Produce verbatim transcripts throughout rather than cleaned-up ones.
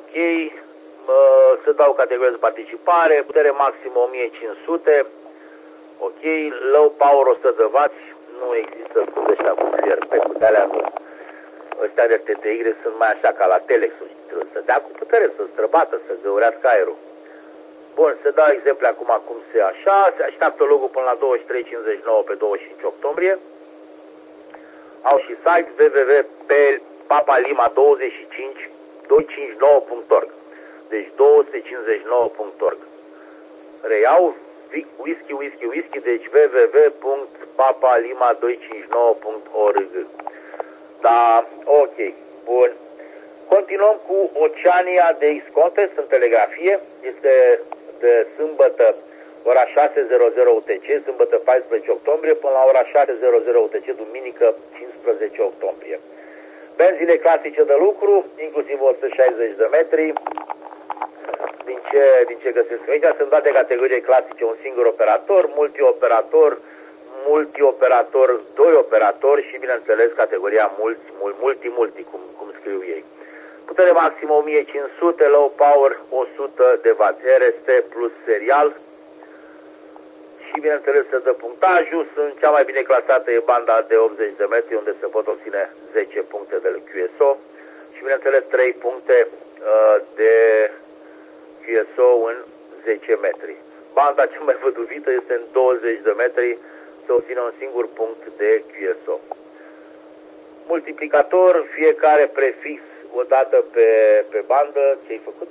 ok, să dau categoria de participare, putere maximă o mie cinci sute, ok, low power o sută de wați, nu există cu ăștia cu fierpe, cu de-alea nu. Ăștia de T T Y sunt mai așa ca la Telex-uri, trebuie să dea cu putere, să străbată, să găurească aerul. Bun, să dau exemple acum cum se așa, se așteaptă logul până la douăzeci și trei cincizeci și nouă pe douăzeci și cinci octombrie. Au și site w w w punct papalima douăzeci și cinci doi cinci nouă punct org. Deci două sute cincizeci și nouă punct org. Reiau whisky, whisky, whisky, deci w w w punct papalima doi cinci nouă punct org. Da, ok, bun. Continuăm cu Oceania D X Contest în telegrafie. Este de sâmbătă ora șase U T C, sâmbătă paisprezece octombrie, până la ora șase U T C, duminică cincisprezece octombrie. Benzile clasice de lucru, inclusiv o sută șaizeci de metri. Din ce, din ce găsesc aici sunt date categorii clasice, un singur operator, multioperator, multioperator, doi operatori și, bineînțeles, categoria multi, multi, multi, cum, cum scriu ei. Putere maximă o mie cinci sute, low power o sută de wați, R S T plus serial. Și, bineînțeles, se dă punctajul. Sunt cea mai bine clasată e banda de optzeci de metri, unde se pot obține zece puncte de Q S O. Și, bineînțeles, trei puncte uh, de Q S O în zece metri. Banda cea mai văduvită este în douăzeci de metri, se obține un singur punct de Q S O. Multiplicator, fiecare prefix o dată pe, pe bandă. Ce-ai făcut?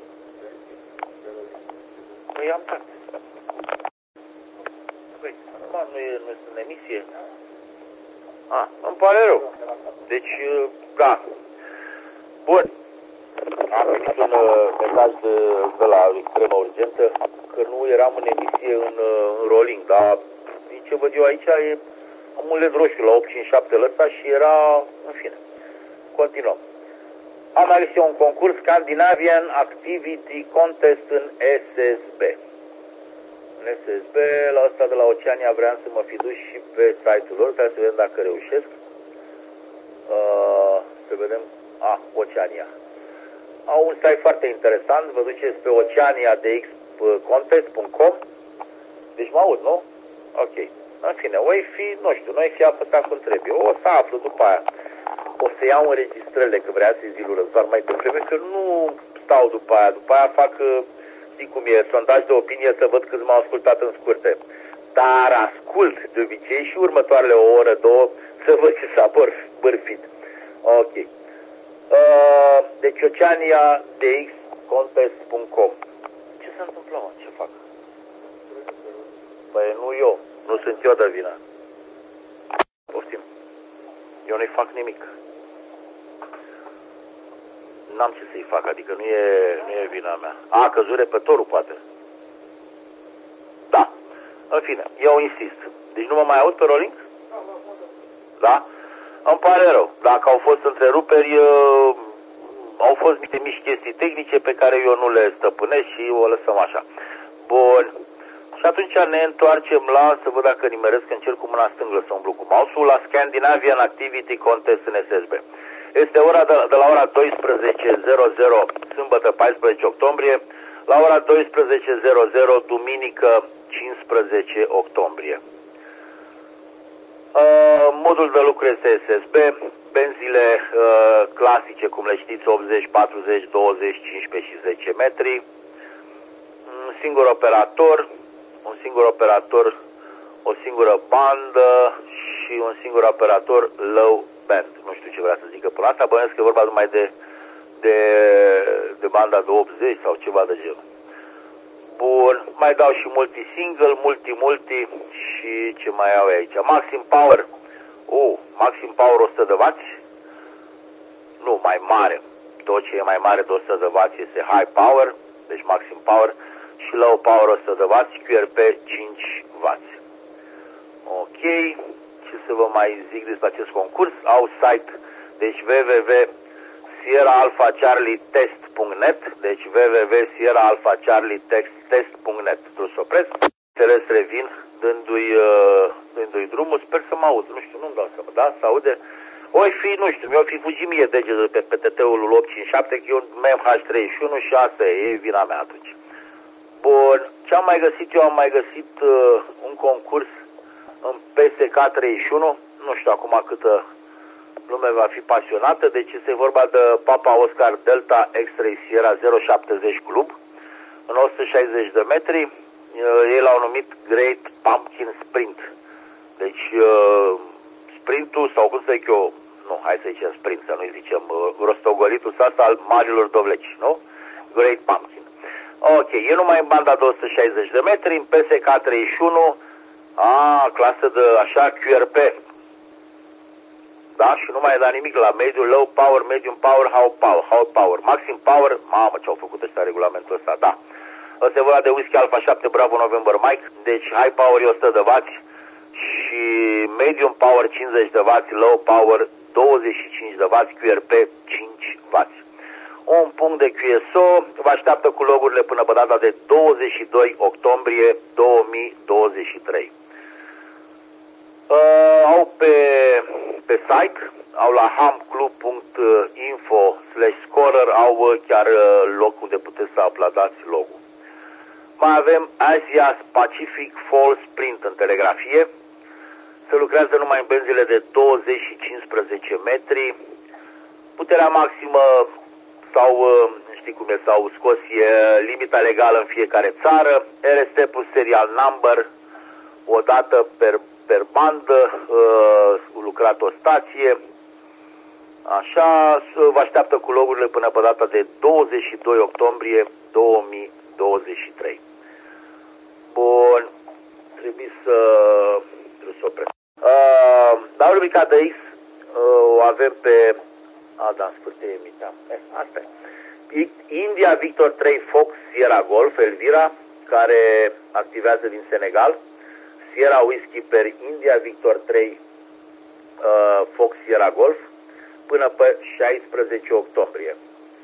Păi am dat. Păi, acum nu, e, nu sunt în emisie. A, îmi pare rău. Deci, da. Bun. Am primit un uh, mesaj de, de la extremă urgentă că nu eram în emisie în, uh, în rolling, dar din ce văd eu aici e am un led roșu la opt cinci șapte ăsta și era, în fine. Continuăm. Am ales eu un concurs Scandinavian Activity Contest în S S B. În S S B, la ăsta de la Oceania vreau să mă fi dus și pe site-ul lor, trebuie să vedem dacă reușesc. Uh, să vedem. Ah, Oceania. Au un site foarte interesant, vă duceți pe oceania d x contest punct com. Deci mă aud, nu? Ok. În fine, o fi, nu știu, noi fi apăsat cum trebuie. O să aflu după aia. O să iau înregistrările, că vrea să-i zi lui Răzvan mai devreme, că nu stau după aia. După aia fac, știi cum e, sondaj de opinie să văd câți m-au ascultat în scurte. Dar ascult de obicei și următoarele o oră, două, să văd ce s-a bârfit. Ok. Uh, deci oceania d x contest punct com. Ce se întâmplă, mă? Ce fac? Păi nu eu. Nu sunt eu de vină. Poftim. Eu nu-i fac nimic. N-am ce să-i fac, adică nu e, nu e vina mea. A, căzut repătorul, poate. Da. În fine, eu insist. Deci nu mă mai aud pe rolling? Da? Îmi pare rău. Dacă au fost întreruperi, uh, au fost niște mici chestii tehnice pe care eu nu le stăpânesc și o lăsăm așa. Bun. Și atunci ne întoarcem la, să văd dacă nimeresc, încerc cu mâna stângă să umblu cu mouse-ul, la Scandinavian Activity Contest în S S B. Este ora de, de la ora douăsprezece, sâmbătă paisprezece octombrie, la ora douăsprezece, duminică cincisprezece octombrie. Uh, modul de lucru este S S B, benzile uh, clasice, cum le știți, optzeci, patruzeci, douăzeci, cincisprezece și zece metri, un singur operator, un singur operator, o singură bandă și un singur operator low band. Nu știu ce vrea să zică până asta, bănuiesc că e vorba numai de, de, de banda de optzeci sau ceva de genul. Bun, mai dau și multi-single, multi-multi și ce mai au aici. Maxim power, oh, maxim power o sută de wați, nu, mai mare, tot ce e mai mare de o sută de wați este high power, deci maxim power, și low power o sută de wați, Q R P cinci wați. Ok, ce să vă mai zic despre acest concurs? Au site, deci w w w punct sierra alpha charlie test punct net, deci w w w punct sierra alpha charlie test punct net. Trebuie să opresc, înțeles, revin, dându-i, uh, dându-i drumul, sper să mă aud, nu știu, nu-mi dau seama, da, se aude? Oi fi, nu știu, mi-o fi fugit mie degetul pe P T T-ul opt cinci șapte, că e un M H treizeci și unu și asta e, e vina mea atunci. Bun, ce am mai găsit? Eu am mai găsit uh, un concurs în P S K treizeci și unu, nu știu acum câtă lume va fi pasionată, deci este vorba de Papa Oscar Delta X-Ray Sierra zero șaptezeci Club, în o sută șaizeci de metri, uh, ei l-au numit Great Pumpkin Sprint. Deci uh, sprintul, sau cum să zic eu, nu, hai să zicem sprint, să nu-i zicem, uh, rostogolitul ăsta al marilor dovleci, nu? Great Pumpkin. Ok, e numai în banda de o sută șaizeci de metri, în P S K treizeci și unu, a, clasă de așa Q R P. Da? Și nu mai e dat nimic la medium, low power, medium power, high power, high power, maxim power, mamă ce au făcut ăștia regulamentul ăsta, da. Ăsta e vorba de Whisky Alpha șapte Bravo November Mike, deci high power e o sută de wați și medium power cincizeci de wați, low power douăzeci și cinci de wați, Q R P cinci wați. Un punct de Q S O, vă așteaptă cu logurile până pe data de douăzeci și doi octombrie două mii douăzeci și trei. Uh, au pe, pe site, au la hamclub punct info slash scorer, au uh, chiar uh, loc unde puteți să aplaudați logo. Mai avem Asia Pacific Fall Sprint în telegrafie. Se lucrează numai în benzile de douăzeci și cincisprezece metri. Puterea maximă sau, știi cum e, s-au scos, e limita legală în fiecare țară. R S T plus serial number, o dată per, per bandă, uh, lucrat o stație. Așa, vă așteaptă cu logurile până pe data de douăzeci și doi octombrie două mii douăzeci și trei. Bun, trebuie să, trebuie să opresc. Uh, W B K D X uh, o avem pe... A, da, în scurte emitam. Eh, asta e. India Victor trei Fox Sierra Golf, Elvira, care activează din Senegal. Sierra Whisky per India Victor trei uh, Fox Sierra Golf până pe șaisprezece octombrie.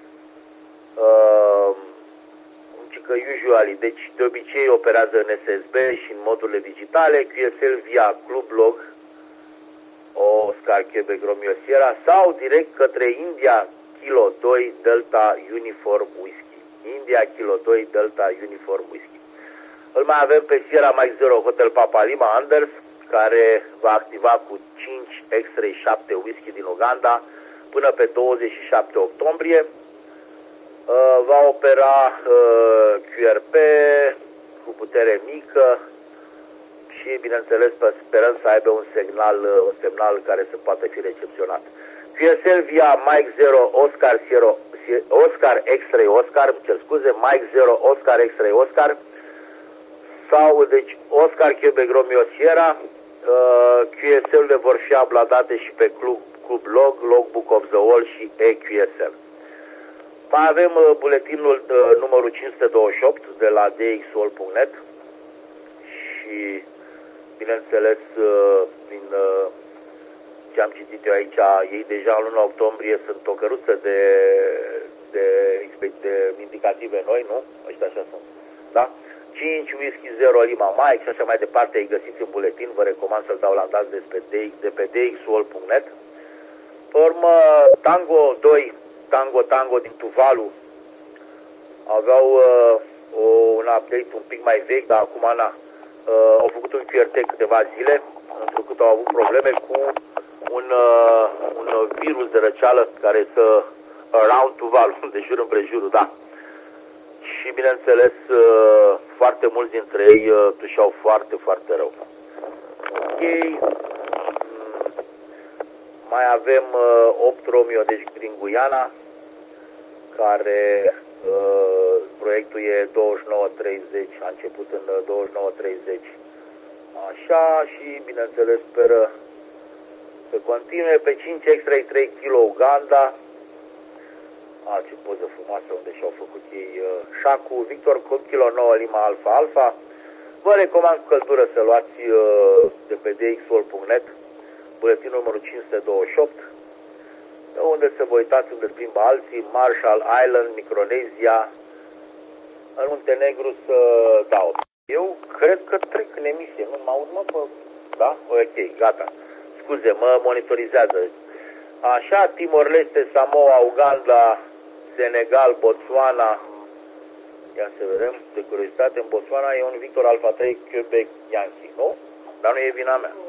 Uh, că usually, deci de obicei operează în S S B și în modurile digitale, Q S L via Club Log, Oscar Quebec Romeo Sierra, sau direct către India Kilo doi Delta Uniform Whisky. India Kilo doi Delta Uniform Whisky. Îl mai avem pe Sierra Mike zero Hotel Papa Lima Anders, care va activa cu cinci X-Ray șapte Whisky din Uganda până pe douăzeci și șapte octombrie. Uh, va opera uh, Q R P cu putere mică și, bineînțeles, sperăm să aibă un semnal, uh, un semnal care să poată fi recepționat. Q S L via Mike zero Oscar, Sierra, Oscar X-Ray Oscar, îmi cer scuze, Mike zero Oscar X-Ray Oscar, sau, deci, Oscar Quebec Romeo Sierra. uh, Q S L-urile vor fi uploadate și pe Club, Club Log, Logbook of the Wall și E Q S L. Mai avem uh, buletinul uh, numărul cinci sute douăzeci și opt de la D X O L punct net și, bineînțeles, uh, din uh, ce am citit eu aici, ei deja în luna octombrie sunt o căruță de, de, de indicative noi, nu? Ăștia așa sunt, da? cinci Whisky zero Lima Mike și așa mai departe, îi găsiți în buletin, vă recomand să-l downloadați de pe, de pe D X O L punct net. Pe urmă, Tango doi Tango Tango din Tuvalu aveau uh, o, un update un pic mai vechi, dar acum na, uh, au făcut un Q R T câteva zile, pentru că au avut probleme cu un, uh, un virus de răceală care să around Tuvalu, de jur împrejurul, da. Și bineînțeles, uh, foarte mulți dintre ei uh, tușeau foarte, foarte rău. Ok. Mai avem uh, opt Romeo, deci din Guyana, care uh, proiectul e douăzeci și nouă treizeci, a început în douăzeci și nouă treizeci. Așa, și bineînțeles speră să continue. Pe cinci X-Ray trei kilo Uganda. A, ce poză frumoasă unde și-au făcut ei uh, șacul. Victor Kilo nouă Lima Alpha Alpha. Vă recomand cu căldură să luați uh, de pe D X O L punct net buletin numărul cinci sute douăzeci și opt, unde să vă uitați unde plimbă alții, Marshall Island, Micronezia, în Muntenegru să dau. Eu cred că trec în emisie, nu mă aud, mă, pe... Da? Ok, gata. Scuze, mă monitorizează. Așa, Timor-Leste, Samoa, Uganda, Senegal, Botswana. Ia să vedem, de curiozitate, în Botswana e un Victor Alpha trei Quebec Yankee, nu? Dar nu e vina mea.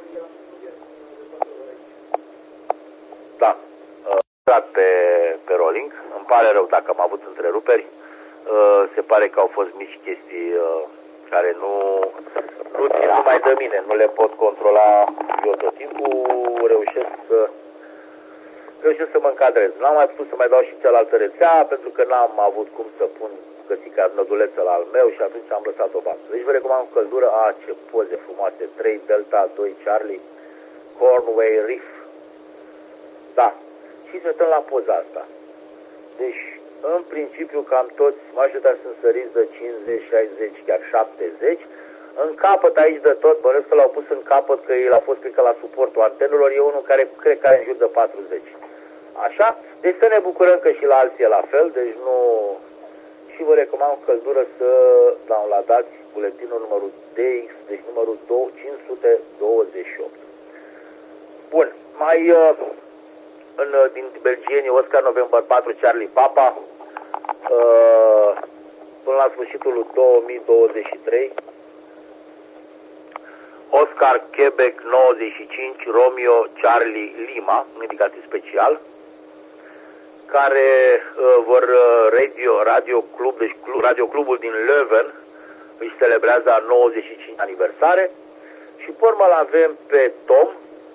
Da, uh, pe, pe rolling. Îmi pare rău dacă am avut întreruperi. Uh, se pare că au fost mici chestii uh, care nu, nu țin numai de mine. Nu le pot controla eu tot timpul. Reușesc să, reușesc să mă încadrez. N-am mai putut să mai dau și cealaltă rețea pentru că n-am avut cum să pun găsica nădulețul al meu și atunci am lăsat-o bază. Deci vă recomand cu căldură. A, ce poze frumoase. trei Delta, doi Charlie, Cornway Reef. Da. Și să stăm la poza asta. Deci, în principiu, cam toți, majoritatea sunt săriți de cincizeci, șaizeci, chiar șaptezeci. În capăt aici de tot, bănesc că l-au pus în capăt, că el a fost pică la suportul antenelor, e unul care cred că are în jur de patruzeci. Așa? Deci să ne bucurăm că și la alții e la fel, deci nu... Și vă recomand cu căldură să downloadați buletinul numărul D X, deci numărul cinci sute douăzeci și opt. Bun, mai... Uh, În, din belgienii Oscar November patru Charlie Papa uh, până la sfârșitul lui două mii douăzeci și trei Oscar Quebec nouăzeci și cinci Romeo Charlie Lima, un indicativ special, care uh, vor radio, radio club, deci club, radio clubul din Leuven își celebrează a nouăzeci și cinci aniversare și pe urmă l-avem pe Tom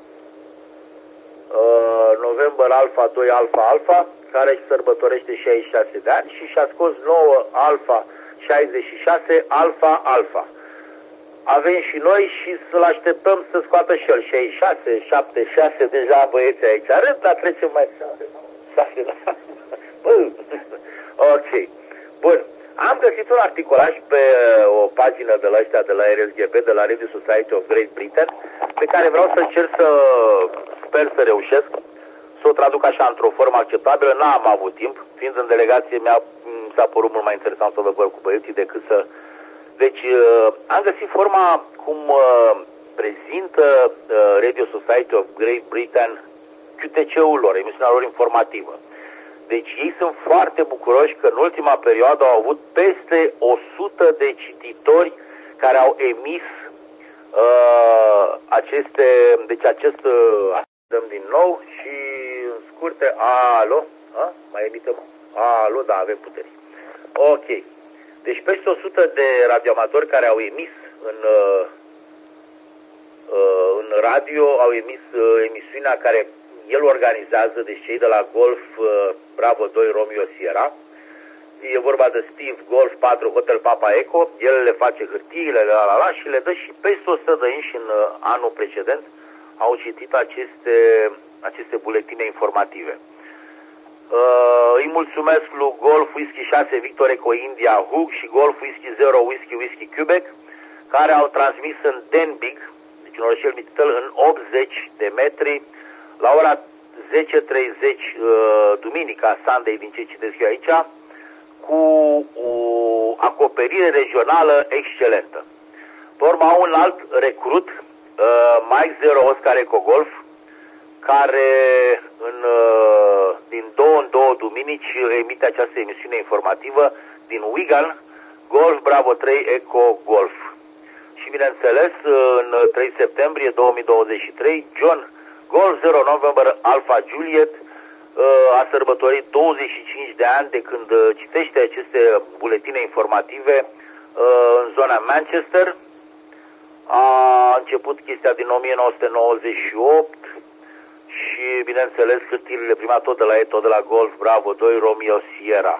Uh, November Alpha doi Alpha Alpha, care își sărbătorește șaizeci și șase de ani și și-a scos nouă Alpha șaizeci și șase Alpha Alpha. Avem și noi și să-l așteptăm să scoată și el șaizeci și șase, șaptezeci și șase, deja băieții aici arăt, dar trecem mai șase. Ok. Bun. Am găsit un articolaj pe o pagină de la ăștia de la R S G B, de la Radio Society of Great Britain, pe care vreau să încerc să sper să reușesc să o traduc așa într-o formă acceptabilă. N-am avut timp, fiind în delegație, mi-a, s-a părut mult mai interesant să vă văd cu băieții decât să... Deci am găsit forma cum prezintă Radio Society of Great Britain Q T C-ul lor, emisiunea lor informativă. Deci ei sunt foarte bucuroși că în ultima perioadă au avut peste o sută de cititori care au emis uh, aceste, deci acest, uh, dăm din nou și în scurte, alo, a? Mai emitem? Alo, da, avem puteri. Ok. Deci peste o sută de radioamatori care au emis în, uh, uh, în radio, au emis uh, emisiunea care el organizează, deci cei de la Golf uh, Bravo doi Romeo Sierra. E vorba de Steve Golf patru Hotel Papa Echo. El le face hârtiile, la la la și le dă și peste o sută de inși în uh, anul precedent au citit aceste, aceste buletine informative. Uh, îi mulțumesc lui Golf Whisky șase Victor Echo India Hug și Golf Whisky zero Whisky Whisky Quebec, care au transmis în Denbigh, deci un orășel mititel, în optzeci de metri, la ora zece treizeci uh, duminica, Sunday, din ce citesc eu aici, cu o acoperire regională excelentă. Pe urmă au un alt recrut, uh, Mike Zero Oscar Eco Golf, care în, uh, din două în două duminici emite această emisiune informativă din Wigan, Golf Bravo trei Eco Golf. Și bineînțeles, în trei septembrie două mii douăzeci și trei, John Golf zero November Alpha Juliet a sărbătorit douăzeci și cinci de ani de când citește aceste buletine informative în zona Manchester. A început chestia din o mie nouă sute nouăzeci și opt și, bineînțeles, hârtiile prima tot de la ei, tot de la Golf Bravo doi Romeo Sierra.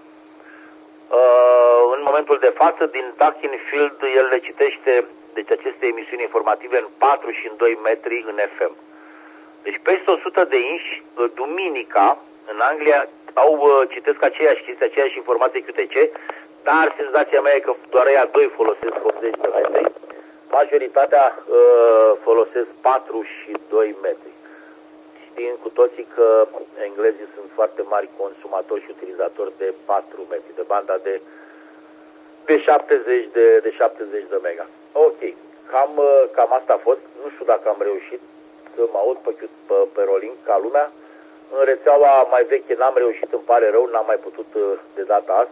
În momentul de față, din Duckinfield, el le citește, deci, aceste emisiuni informative în patru și în doi metri în F M. Deci peste o sută de inși, duminica, în Anglia, au, citesc aceeași chestie, aceeași informație Q T C, dar senzația mea e că doar ea doi folosesc optzeci de metri, majoritatea uh, folosesc patru și doi metri. Știind cu toții că englezii sunt foarte mari consumatori și utilizatori de patru metri, de banda de, de, șaptezeci, de, de șaptezeci de mega. Ok, cam, cam asta a fost. Nu știu dacă am reușit să mă aud pe, pe, pe rolling ca lumea. În rețeaua mai veche n-am reușit, îmi pare rău, n-am mai putut de data asta.